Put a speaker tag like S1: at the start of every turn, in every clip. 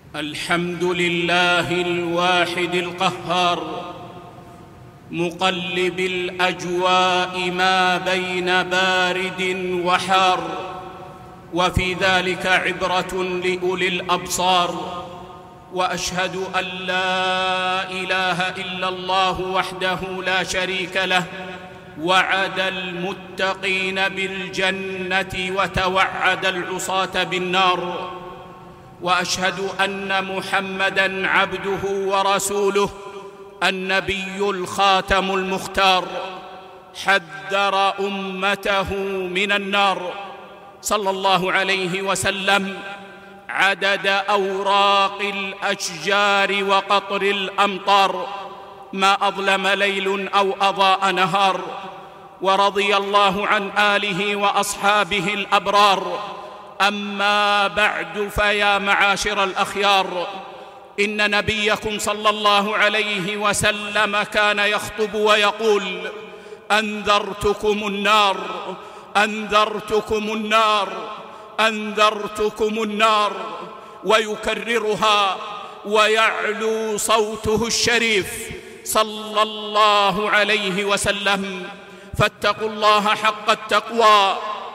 S1: الحمد لله الواحد القهار مقلب الأجواء ما بين بارد وحار، وفي ذلك عبرة لأولي الأبصار. وأشهد أن لا إله إلا الله وحده لا شريك له، وعد المتقين بالجنة وتوعد العصاة بالنار. وأشهد أن محمدًا عبده ورسوله، النبي الخاتم المختار، حذر أمته من النار صلى الله عليه وسلم عدد أوراق الأشجار وقطر الأمطار، ما أظلم ليل أو أضاء نهار. ورضي الله عن آله وأصحابه الأبرار. أما بعد، فيا معاشر الأخيار، إن نبيكم صلى الله عليه وسلم كان يخطب ويقول: أنذرتكم النار، أنذرتكم النار، أنذرتكم النار، ويكررها ويعلو صوته الشريف صلى الله عليه وسلم. فاتقوا الله حق التقوى،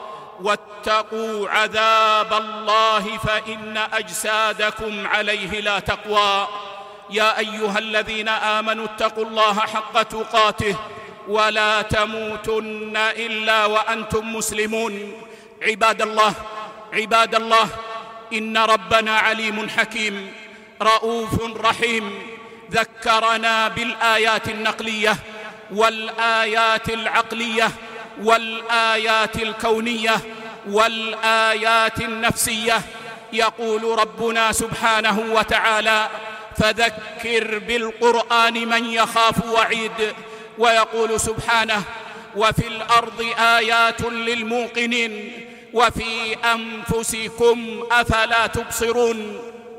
S1: واتقوا عذاب الله، فإن أجسادكم عليه لا تقوى. يا أيها الذين آمنوا اتقوا الله حق تقاته ولا تموتن إلا وأنتم مسلمون. عباد الله، عباد الله، إن ربنا عليم حكيم رؤوف رحيم، ذكرنا بالآيات النقلية والآيات العقلية والآيات الكونية والآيات النفسية. يقول ربنا سبحانه وتعالى: فذكر بالقرآن من يخاف وعيد. ويقول سبحانه: وفي الأرض آيات للموقنين وفي أنفسكم أفلا تبصرون.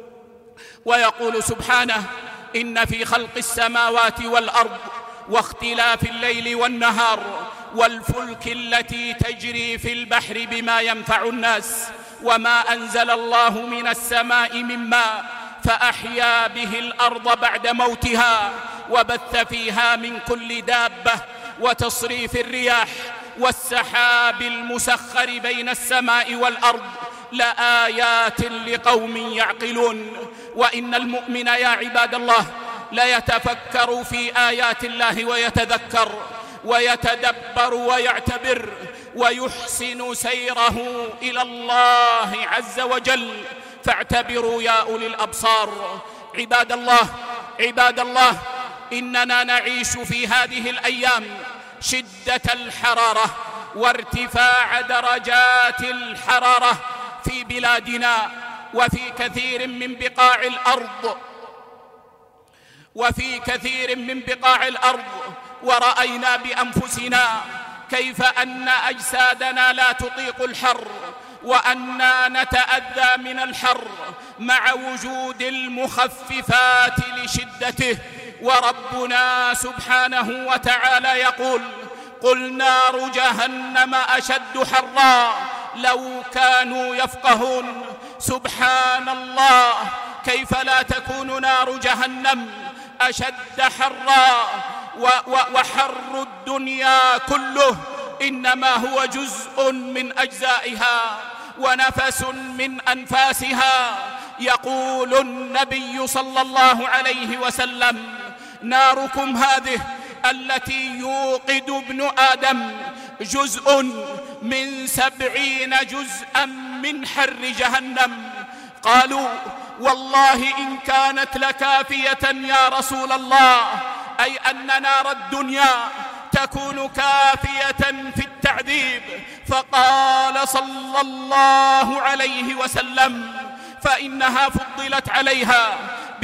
S1: ويقول سبحانه: إن في خلق السماوات والأرض واختلاف الليل والنهار والفلك التي تجري في البحر بما ينفع الناس وما أنزل الله من السماء من ماء فأحيا به الأرض بعد موتها وبث فيها من كل دابة وتصريف الرياح والسحاب المسخر بين السماء والأرض لآيات لقوم يعقلون. وإن المؤمن يا عباد الله ليتفكر في آيات الله ويتذكر ويتدبر ويعتبر ويحسن سيره إلى الله عز وجل. فاعتبروا يا أولي الأبصار. عباد الله، عباد الله، إننا نعيش في هذه الأيام شدة الحرارة وارتفاع درجات الحرارة في بلادنا وفي كثير من بقاع الأرض، وفي كثير من بقاع الأرض. ورأينا بأنفسنا كيف أن أجسادنا لا تطيق الحر، وأننا نتأذى من الحر مع وجود المخففات لشدته. وربنا سبحانه وتعالى يقول: قل نار جهنم أشد حرا لو كانوا يفقهون. سبحان الله، كيف لا تكون نار جهنم أشد حرا وحر الدنيا كله إنما هو جزء من أجزائها ونفس من أنفاسها. يقول النبي صلى الله عليه وسلم: ناركم هذه التي يوقد ابن آدم جزء من 70 جزءا من حر جهنم. قالوا: والله إن كانت لكافية يا رسول الله، أي أن نار الدنيا تكون كافية في التعذيب. فقال صلى الله عليه وسلم: فإنها فضلت عليها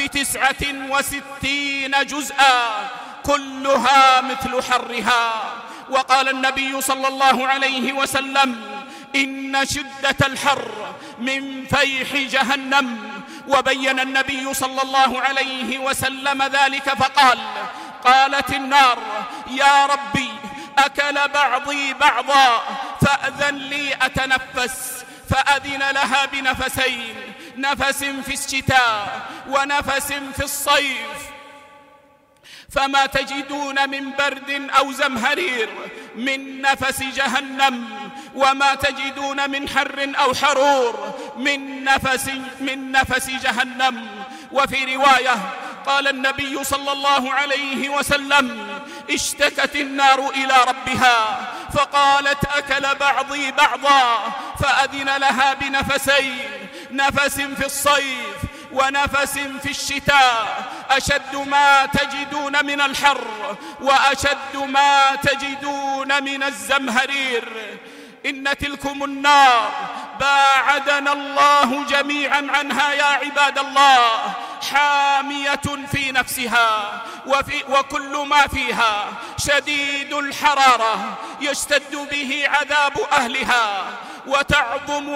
S1: ب69 جزءا كلها مثل حرها. وقال النبي صلى الله عليه وسلم: إن شدة الحر من فيح جهنم. وبين النبي صلى الله عليه وسلم ذلك فقال: قالت النار: يا ربي أكل بعضي بعضا فأذن لي أتنفس. فأذن لها بنفسين، نفس في الشتاء ونفس في الصيف، فما تجدون من برد أو زمهرير من نفس جهنم، وما تجدون من حر أو حرور من نفس جهنم. وفي رواية قال النبي صلى الله عليه وسلم: اشتكت النار إلى ربها فقالت: أكل بعضي بعضا، فأذن لها بنفسين، نفس في الصيف ونفس في الشتاء، أشد ما تجدون من الحر وأشد ما تجدون من الزمهرير. إن تلكم النار باعدنا الله جميعا عنها يا عباد الله، حامية في نفسها وكل ما فيها شديد الحرارة يشتد به عذاب أهلها، وتعظم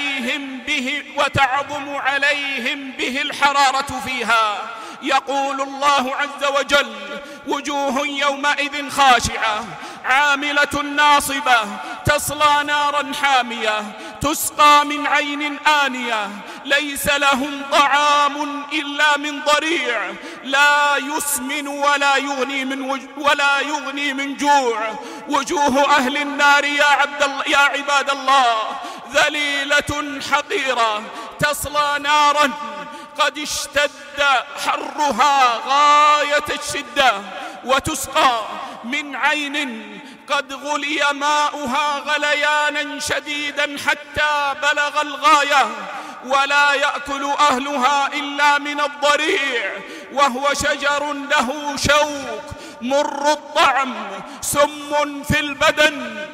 S1: عليهم به الحرارة فيها. يقول الله عز وجل: وجوه يومئذ خاشعة عاملة ناصبة تصلى نارا حامية تسقى من عين آنية ليس لهم طعام إلا من ضريع لا يسمن ولا يغني من جوع. وجوه أهل النار يا عباد الله ذليلة حقيرة تصلى نارا قد اشتد حرها غاية الشدة، وتسقى من عين قد غلي ماؤها غليانا شديدا حتى بلغ الغاية، ولا يأكل أهلها إلا من الضريع، وهو شجر له شوك مر الطعم سم في البدن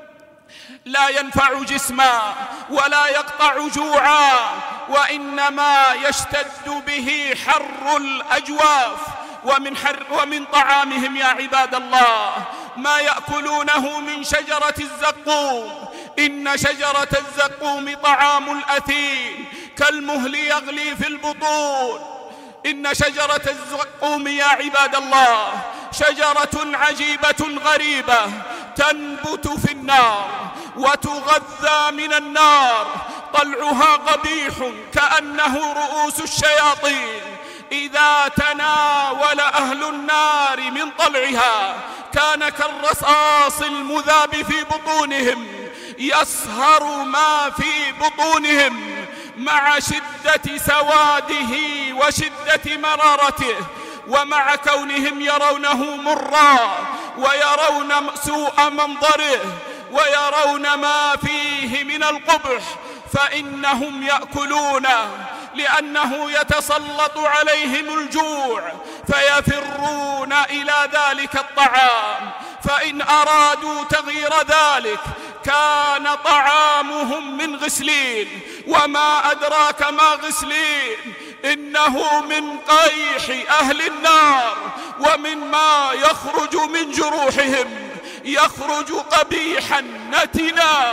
S1: لا ينفع جسما ولا يقطع جوعا، وإنما يشتد به حر الأجواف. ومن طعامهم يا عباد الله ما يأكلونه من شجرة الزقوم. إن شجرة الزقوم طعام الأثيم كالمهل يغلي في البطون. إن شجرة الزقوم يا عباد الله شجرة عجيبة غريبة تنبت في النار وتغذى من النار، طلعها قبيح كأنه رؤوس الشياطين، إذا تناول أهل النار من طلعها كان كالرصاص المذاب في بطونهم، يصهر ما في بطونهم مع شدة سواده وشدة مرارته، ومع كونهم يرونه مرا ويرون سوء منظره ويرون ما فيه من القبح، فإنهم يأكلونه لأنه يتسلط عليهم الجوع فيفرون إلى ذلك الطعام. فإن أرادوا تغيير ذلك كان طعامهم من غسلين، وما أدراك ما غسلين، إنه من قيح أهل النار ومما يخرج من جروحهم، يخرج قبيحا نتنا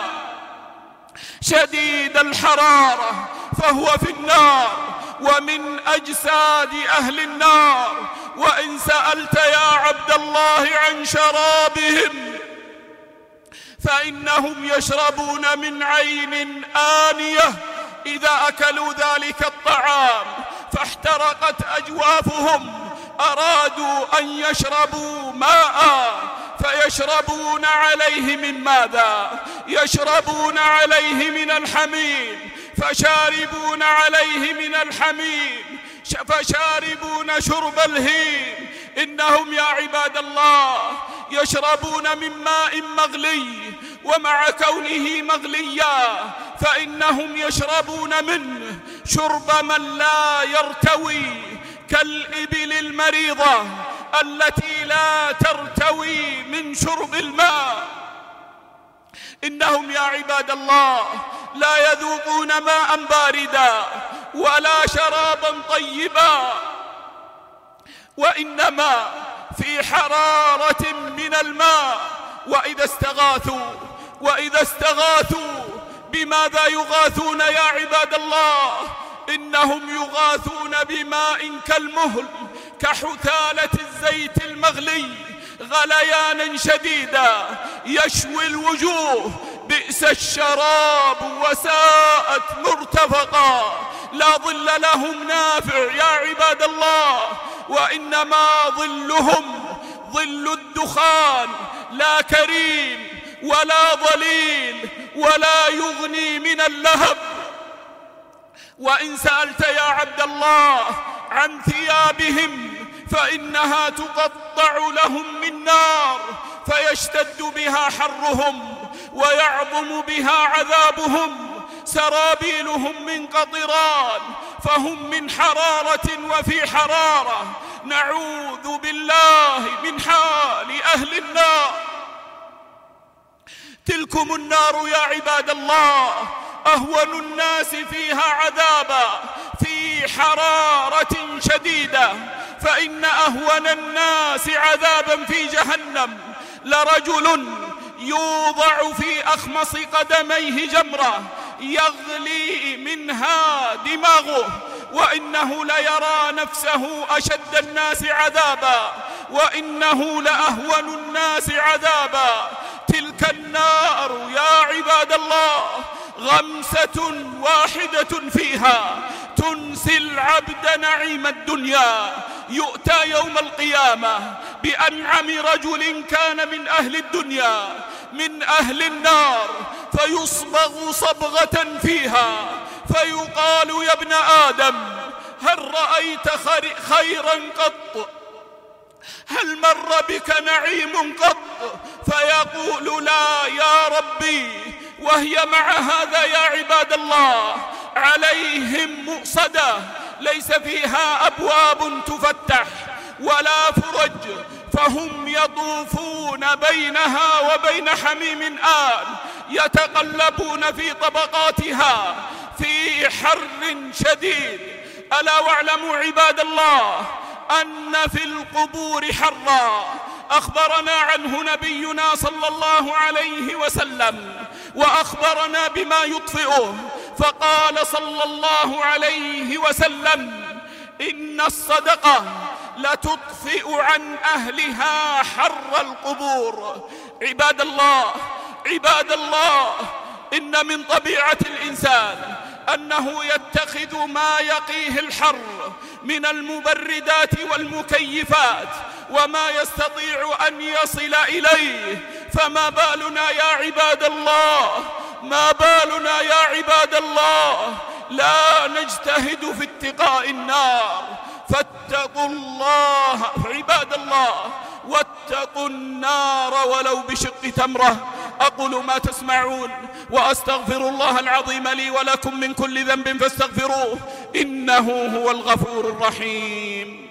S1: شديد الحرارة، فهو في النار ومن أجساد أهل النار. وإن سألت يا عبد الله عن شرابهم فإنهم يشربون من عين آنية، إذا أكلوا ذلك الطعام فاحترقت أجوافهم أرادوا أن يشربوا ماء فيشربون عليه من ماذا؟ يشربون عليه من الحميم، فشاربون عليه من الحميم فشاربون شرب الهيم. إنهم يا عباد الله يشربون من ماء مغلي، ومع كونه مغليا فإنهم يشربون منه شرب من لا يرتوي، كالإبل المريضة التي لا ترتوي من شرب الماء. إنهم يا عباد الله لا يذوقون ماء باردا ولا شرابا طيبا، وإنما في حرارة من الماء. وإذا استغاثوا بماذا يغاثون يا عباد الله؟ إنهم يغاثون بماء كالمهل كحثالة الزيت المغلي غليانا شديدا يشوي الوجوه، بئس الشراب وساءت مرتفقا. لا ظل لهم نافع يا عباد الله، وإنما ظلهم ظل الدخان، لا كريم ولا ظليل ولا يغني من اللهب. وإن سألت يا عبد الله عن ثيابهم فإنها تقطع لهم من نار، فيشتد بها حرهم ويعظم بها عذابهم. سرابيلهم من قطران، فهم من حرارة وفي حرارة. نعوذ بالله من حال أهل النار. تلكم النار يا عباد الله أهون الناس فيها عذابا في حرارة شديدة، فإن أهون الناس عذابا في جهنم لرجل يوضع في أخمص قدميه جمرة يغلي منها دماغه، وإنه ليرى نفسه أشد الناس عذابا، وإنه لأهون الناس عذابا. تلك النار يا عباد الله غمسة واحدة فيها تنسي العبد نعيم الدنيا. يؤتى يوم القيامة بأنعم رجل كان من أهل الدنيا من أهل النار، فيصبغ صبغة فيها، فيقال يا ابن آدم هل رأيت خيرا قط؟ هل مر بك نعيم قط؟ فيقول لا يا ربي. وهي مع هذا يا عباد الله عليهم مؤصدة ليس فيها أبواب تفتح ولا فرج، فهم يطوفون بينها وبين حميم آن يتقلبون في طبقاتها في حر شديد. ألا واعلموا عباد الله أن في القبور حرا أخبرنا عنه نبينا صلى الله عليه وسلم، وأخبرنا بما يطفئه، فقال صلى الله عليه وسلم إن الصدقة لتطفئ عن أهلها حر القبور. عباد الله إن من طبيعة الإنسان أنه يتخذ ما يقيه الحر من المبردات والمكيفات وما يستطيع أن يصل إليه، فما بالنا يا عباد الله، ما بالنا يا عباد الله لا نجتهد في اتقاء النار. فاتقوا الله عباد الله، واتقوا النار ولو بشق تمرة. أقول ما تسمعون وأستغفر الله العظيم لي ولكم من كل ذنب فاستغفروه إنه هو الغفور الرحيم.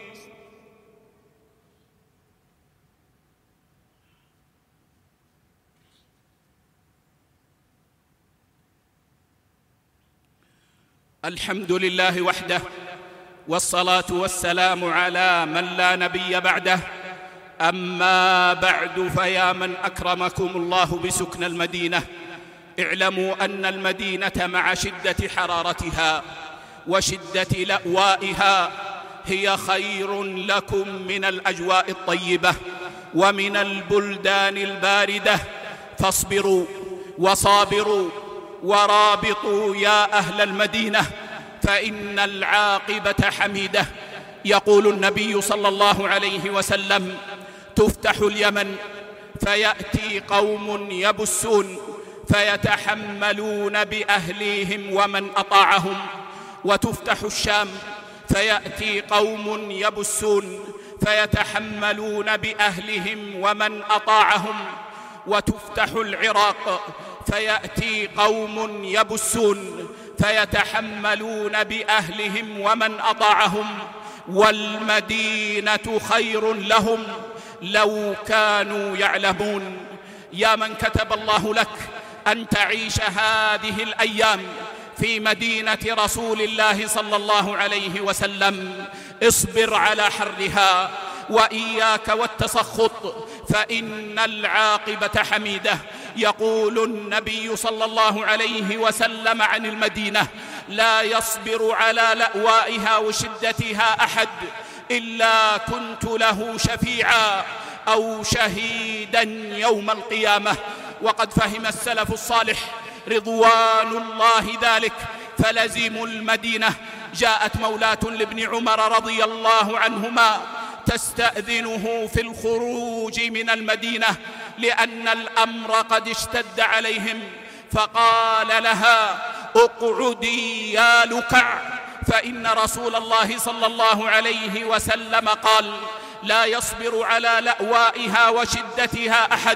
S1: الحمد لله وحده، والصلاة والسلام على من لا نبي بعده. أما بعد، فيا من أكرمكم الله بسكن المدينة، اعلموا أن المدينة مع شدة حرارتها وشدة لأوائها هي خير لكم من الأجواء الطيبة ومن البلدان الباردة. فاصبروا وصابروا ورابطوا يا أهل المدينة، فإن العاقبة حميدة. يقول النبي صلى الله عليه وسلم تفتح اليمن فيأتي قوم يبسون فيتحملون بأهليهم ومن أطاعهم، وتفتح الشام فيأتي قوم يبسون فيتحملون بأهلهم ومن أطاعهم، وتفتح العراق فيأتي قوم يبسون فيتحملون بأهلهم ومن أطاعهم، والمدينة خير لهم لو كانوا يعلمون. يا من كتب الله لك أن تعيش هذه الأيام في مدينة رسول الله صلى الله عليه وسلم، اصبر على حرها وإياك والتسخط، فإن العاقبة حميدة. يقول النبي صلى الله عليه وسلم عن المدينة لا يصبر على لأوائها وشدتها أحد إلا كنت له شفيعا أو شهيدا يوم القيامة. وقد فهم السلف الصالح رضوان الله ذلك فلزموا المدينة. جاءت مولاة لابن عمر رضي الله عنهما تستأذنه في الخروج من المدينة لأن الأمر قد اشتد عليهم، فقال لها: اقعدي يا لكع، فإن رسول الله صلى الله عليه وسلم قال: لا يصبر على لأوائها وشدتها أحد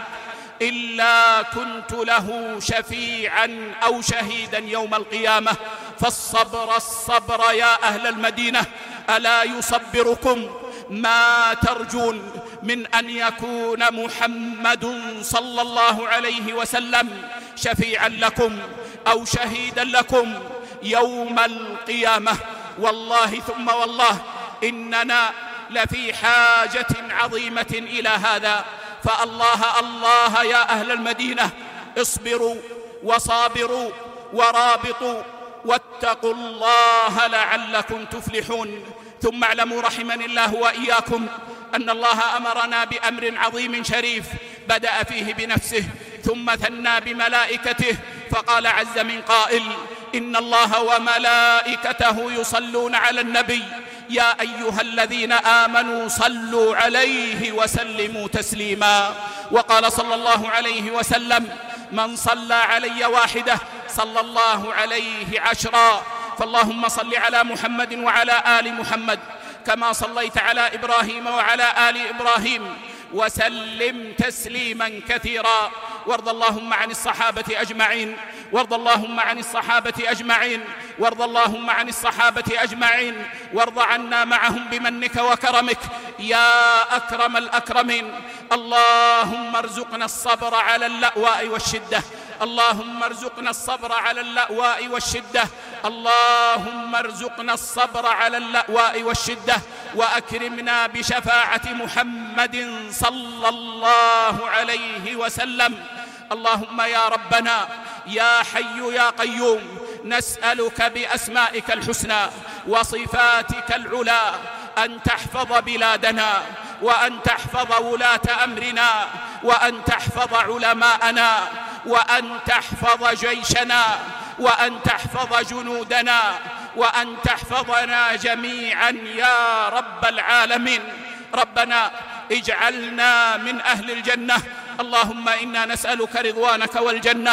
S1: إلا كنت له شفيعا أو شهيدا يوم القيامة. فالصبر الصبر يا أهل المدينة، ألا يصبركم ما ترجون من أن يكون محمد صلى الله عليه وسلم شفيعا لكم أو شهيدا لكم يوم القيامة. والله ثم والله إننا لفي حاجة عظيمة إلى هذا. فالله الله يا أهل المدينة، اصبروا وصابروا ورابطوا واتقوا الله لعلكم تفلحون. ثم اعلموا رحمني الله وإياكم أن الله أمرنا بأمر عظيم شريف بدأ فيه بنفسه ثم ثنى بملائكته، فقال عز من قائل: إن الله وملائكته يصلون على النبي يا أيها الذين آمنوا صلوا عليه وسلموا تسليما. وقال صلى الله عليه وسلم: من صلى علي واحدة صلى الله عليه 10. فاللهم صل على محمد وعلى آل محمد كما صليت على إبراهيم وعلى آل إبراهيم وسلم تسليما كثيرا. وارض اللهم عن الصحابة أجمعين، وارض اللهم عن الصحابة أجمعين، وارض اللهم عن الصحابة أجمعين، وارض عنا معهم بمنك وكرمك يا أكرم الأكرمين. اللهم ارزقنا الصبر على اللأواء والشدة، اللهم ارزقنا الصبر على اللأواء والشدة، اللهم ارزقنا الصبر على اللأواء والشدة، وأكرمنا بشفاعة محمد صلى الله عليه وسلم. اللهم يا ربنا يا حي يا قيوم، نسألك بأسمائك الحسنى وصفاتك العلى أن تحفظ بلادنا، وأن تحفظ ولاة أمرنا، وأن تحفظ علماءنا، وأن تحفظ جيشنا، وأن تحفظ جنودنا، وأن تحفظنا جميعا يا رب العالمين. ربنا اجعلنا من أهل الجنة. اللهم إنا نسألك رضوانك والجنة.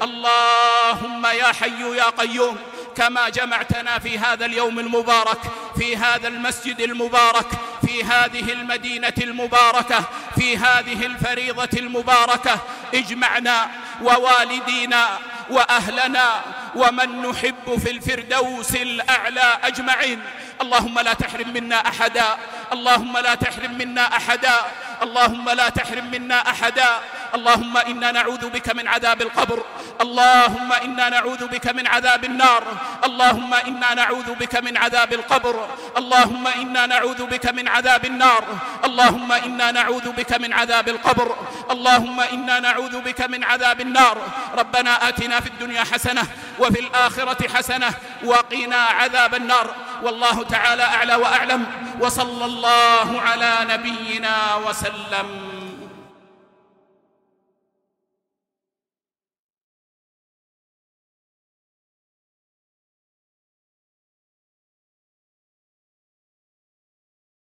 S1: اللهم يا حي يا قيوم، كما جمعتنا في هذا اليوم المبارك، في هذا المسجد المبارك، في هذه المدينة المباركة، في هذه الفريضة المباركة، اجمعنا ووالدينا وأهلنا ومن نحب في الفردوس الأعلى أجمعين. اللهم لا تحرم منا أحدا، اللهم لا تحرم منا أحدا، اللهم لا تحرم منا أحدا. اللهم إنا نعوذ بك من عذاب القبر، اللهم إنا نعوذ بك من عذاب النار، اللهم إنا نعوذ بك من عذاب القبر، اللهم إنا نعوذ بك من عذاب النار، اللهم إنا نعوذ بك من عذاب القبر، اللهم إنا نعوذ بك من عذاب النار. ربنا آتنا في الدنيا حسنة وفي الآخرة حسنة وقنا عذاب النار. والله تعالى أعلى وأعلم، وصلى الله على نبينا وسلم.